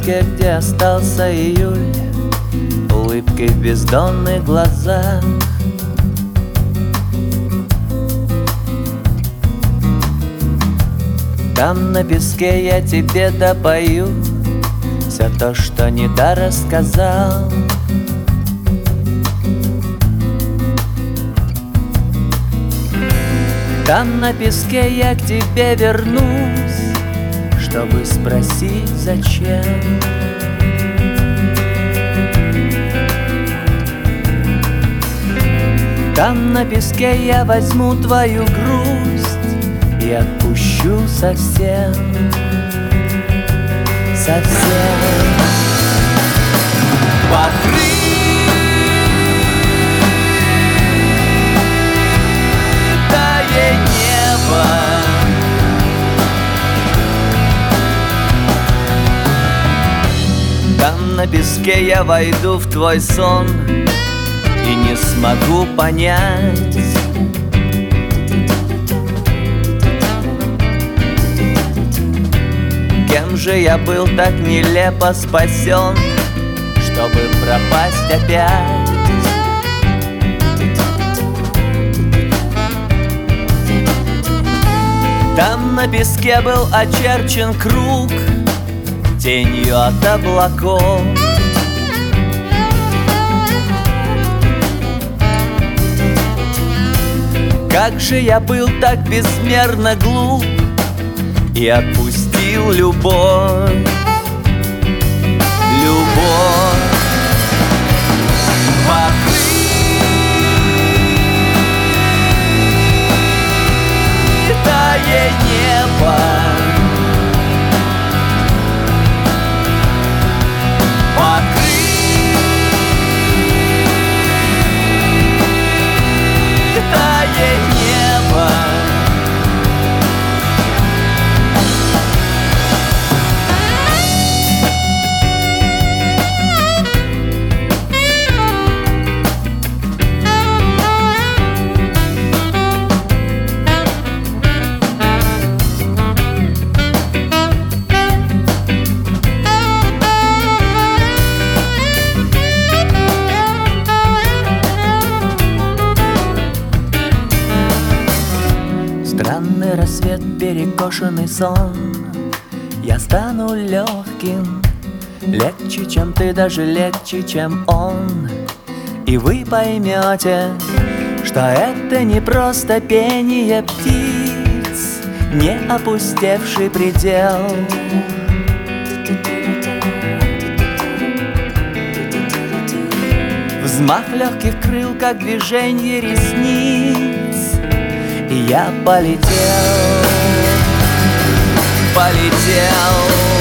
песке, где остался июль, улыбкой в бездонных глазах. Там на песке я тебе допою все то, что не дорассказал. Там на песке я к тебе вернусь, чтобы спросить, зачем. Там на песке я возьму твою грусть и отпущу совсем, совсем. Покрытое небо, там на песке я войду в твой сон и не смогу понять, кем же я был так нелепо спасен, чтобы пропасть опять. Там на песке был очерчен круг тенью от облаков. Как же я был так безмерно глуп и отпустил любовь, любовь. Покрытое небо, покрытое небо. Странный рассвет, перекошенный сон. Я стану легким, легче, чем ты, даже легче, чем он. И вы поймете, что это не просто пение птиц, не опустевший предел. Взмах легких крыл, как движение ресниц, и я полетел, полетел.